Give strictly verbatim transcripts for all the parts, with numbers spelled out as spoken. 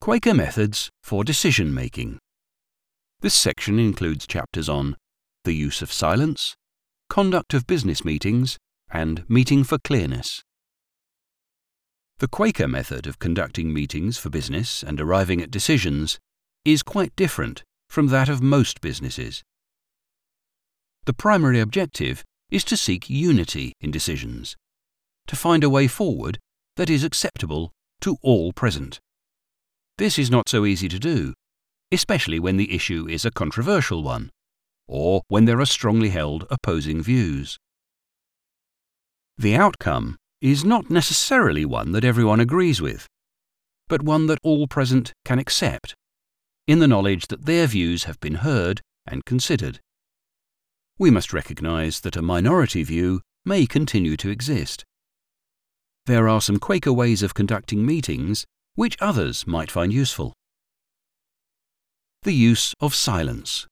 Quaker Methods for Decision Making. This section includes chapters on the use of silence, conduct of business meetings, and meeting for clearness. The Quaker method of conducting meetings for business and arriving at decisions is quite different from that of most businesses. The primary objective is to seek unity in decisions, to find a way forward that is acceptable to all present. This is not so easy to do, especially when the issue is a controversial one, or when there are strongly held opposing views. The outcome is not necessarily one that everyone agrees with, but one that all present can accept, in the knowledge that their views have been heard and considered. We must recognize that a minority view may continue to exist. There are some Quaker ways of conducting meetings which others might find useful. The use of silence.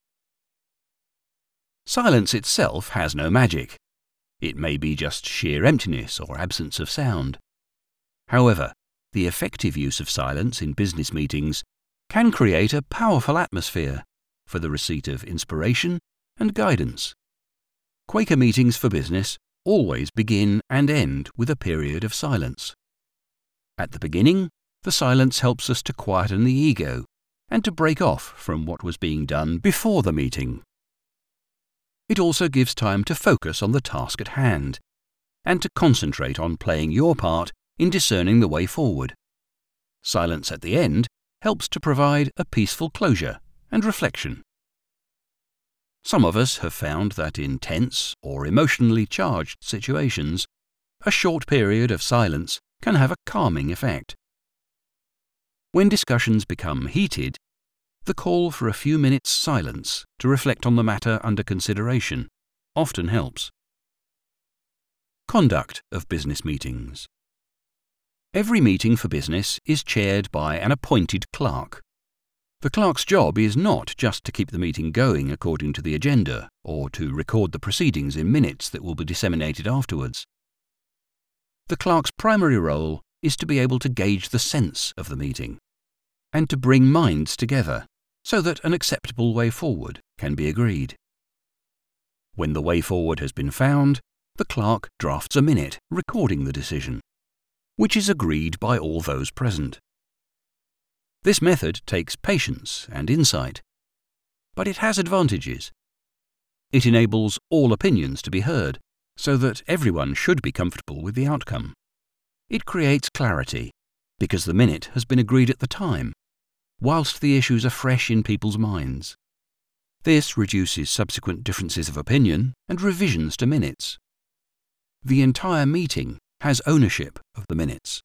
Silence itself has no magic. It may be just sheer emptiness or absence of sound. However, the effective use of silence in business meetings can create a powerful atmosphere for the receipt of inspiration and guidance. Quaker meetings for business always begin and end with a period of silence. At the beginning, the silence helps us to quieten the ego and to break off from what was being done before the meeting. It also gives time to focus on the task at hand and to concentrate on playing your part in discerning the way forward. Silence at the end helps to provide a peaceful closure and reflection. Some of us have found that in tense or emotionally charged situations, a short period of silence can have a calming effect. When discussions become heated, the call for a few minutes' silence to reflect on the matter under consideration often helps. Conduct of business meetings. Every meeting for business is chaired by an appointed clerk. The clerk's job is not just to keep the meeting going according to the agenda or to record the proceedings in minutes that will be disseminated afterwards. The clerk's primary role is to be able to gauge the sense of the meeting and to bring minds together so that an acceptable way forward can be agreed. When the way forward has been found, the clerk drafts a minute recording the decision, which is agreed by all those present. This method takes patience and insight, but it has advantages. It enables all opinions to be heard, so that everyone should be comfortable with the outcome. It creates clarity, because the minute has been agreed at the time, whilst the issues are fresh in people's minds. This reduces subsequent differences of opinion and revisions to minutes. The entire meeting has ownership of the minutes.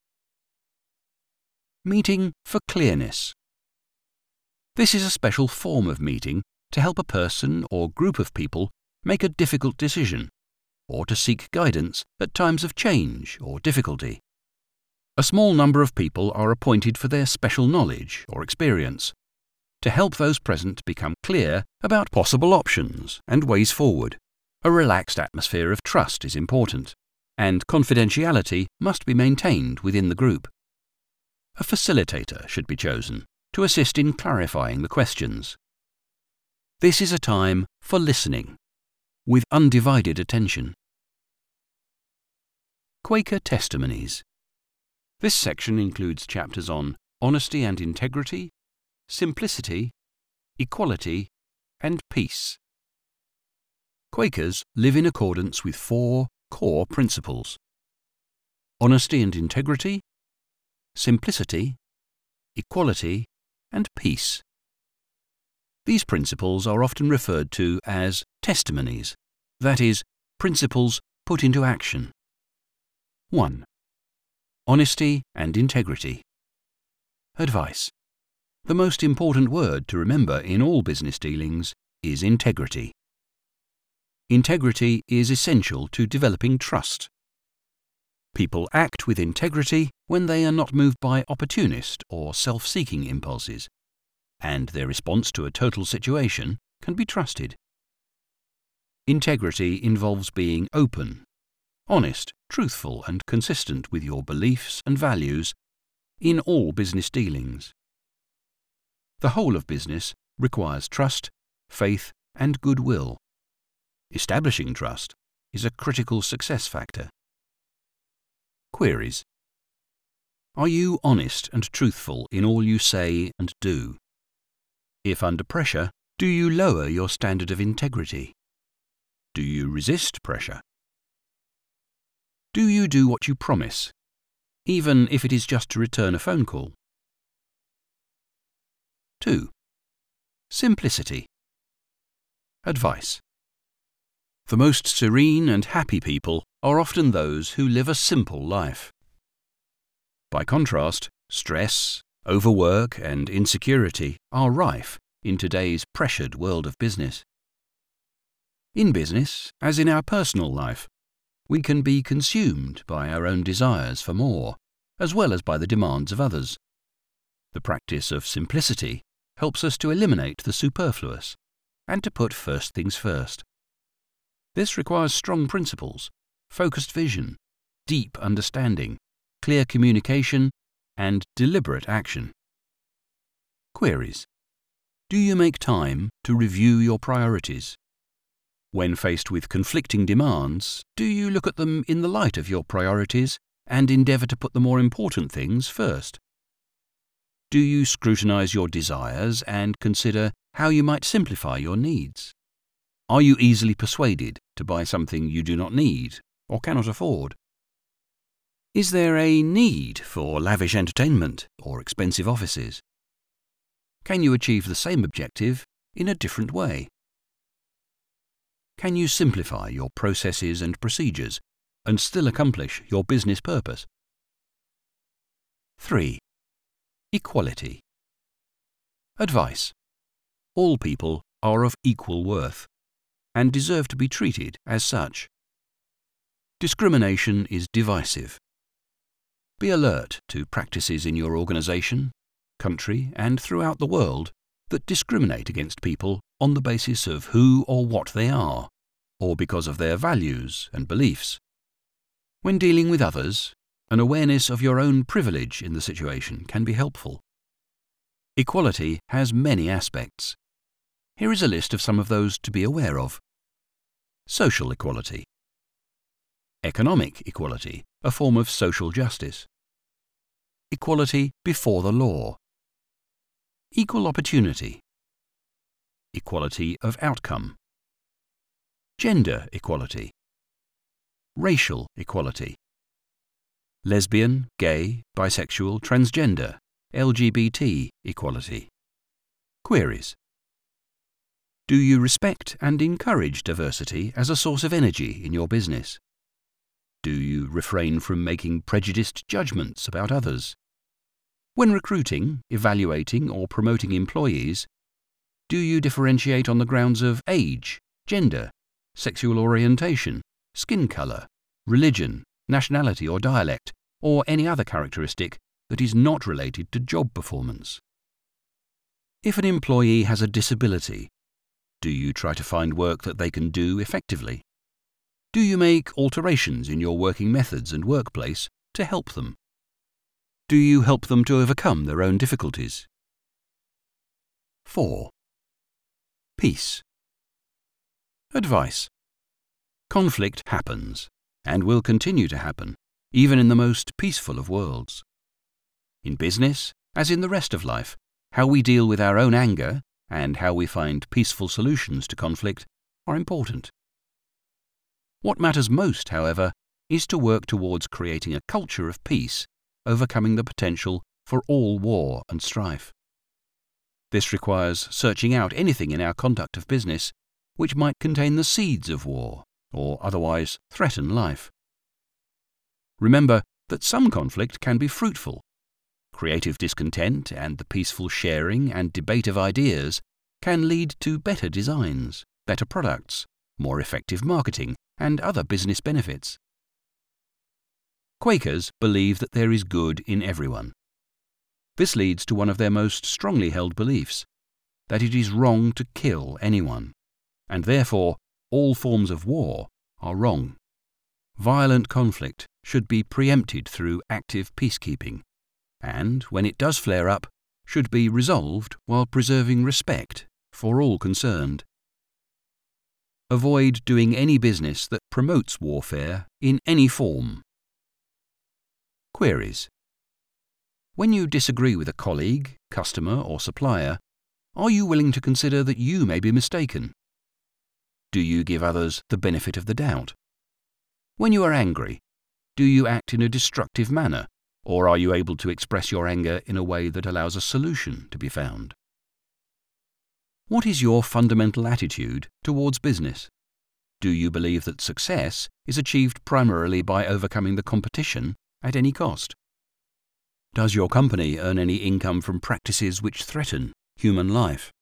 Meeting for clearness. This is a special form of meeting to help a person or group of people make a difficult decision, or to seek guidance at times of change or difficulty. A small number of people are appointed for their special knowledge or experience, to help those present become clear about possible options and ways forward. A relaxed atmosphere of trust is important, and confidentiality must be maintained within the group. A facilitator should be chosen to assist in clarifying the questions. This is a time for listening, with undivided attention. Quaker Testimonies. This section includes chapters on honesty and integrity, simplicity, equality, and peace. Quakers live in accordance with four core principles: honesty and integrity, simplicity, equality, and peace. These principles are often referred to as testimonies, that is, principles put into action. one. Honesty and integrity. Advice. The most important word to remember in all business dealings is integrity. Integrity is essential to developing trust. People act with integrity when they are not moved by opportunist or self-seeking impulses, and their response to a total situation can be trusted. Integrity involves being open, honest, truthful, and consistent with your beliefs and values in all business dealings. The whole of business requires trust, faith, and goodwill. Establishing trust is a critical success factor. Queries. Are you honest and truthful in all you say and do? If under pressure, do you lower your standard of integrity? Do you resist pressure? Do you do what you promise, even if it is just to return a phone call? two. Simplicity. Advice. The most serene and happy people are often those who live a simple life. By contrast, stress, overwork, and insecurity are rife in today's pressured world of business. In business, as in our personal life, we can be consumed by our own desires for more, as well as by the demands of others. The practice of simplicity helps us to eliminate the superfluous and to put first things first. This requires strong principles, focused vision, deep understanding, clear communication, and deliberate action. Queries. Do you make time to review your priorities? When faced with conflicting demands, do you look at them in the light of your priorities and endeavour to put the more important things first? Do you scrutinise your desires and consider how you might simplify your needs? Are you easily persuaded to buy something you do not need or cannot afford? Is there a need for lavish entertainment or expensive offices? Can you achieve the same objective in a different way? Can you simplify your processes and procedures and still accomplish your business purpose? three. Equality. Advice. All people are of equal worth and deserve to be treated as such. Discrimination is divisive. Be alert to practices in your organisation, country, and throughout the world that discriminate against people on the basis of who or what they are, or because of their values and beliefs. When dealing with others, an awareness of your own privilege in the situation can be helpful. Equality has many aspects. Here is a list of some of those to be aware of. Social equality. Economic equality, a form of social justice. Equality before the law. Equal opportunity. Equality of outcome. Gender equality. Racial equality. Lesbian, gay, bisexual, transgender, L G B T equality. Queries. Do you respect and encourage diversity as a source of energy in your business? Do you refrain from making prejudiced judgments about others? When recruiting, evaluating, or promoting employees, do you differentiate on the grounds of age, gender, sexual orientation, skin colour, religion, nationality or dialect, or any other characteristic that is not related to job performance? If an employee has a disability, do you try to find work that they can do effectively? Do you make alterations in your working methods and workplace to help them? Do you help them to overcome their own difficulties? four. Peace. Advice. Conflict happens, and will continue to happen, even in the most peaceful of worlds. In business, as in the rest of life, how we deal with our own anger and how we find peaceful solutions to conflict are important. What matters most, however, is to work towards creating a culture of peace, overcoming the potential for all war and strife. This requires searching out anything in our conduct of business which might contain the seeds of war or otherwise threaten life. Remember that some conflict can be fruitful. Creative discontent and the peaceful sharing and debate of ideas can lead to better designs, better products, more effective marketing, and other business benefits. Quakers believe that there is good in everyone. This leads to one of their most strongly held beliefs, that it is wrong to kill anyone, and therefore all forms of war are wrong. Violent conflict should be preempted through active peacekeeping, and when it does flare up, should be resolved while preserving respect for all concerned. Avoid doing any business that promotes warfare in any form. Queries. When you disagree with a colleague, customer, or supplier, are you willing to consider that you may be mistaken? Do you give others the benefit of the doubt? When you are angry, do you act in a destructive manner, or are you able to express your anger in a way that allows a solution to be found? What is your fundamental attitude towards business? Do you believe that success is achieved primarily by overcoming the competition at any cost? Does your company earn any income from practices which threaten human life?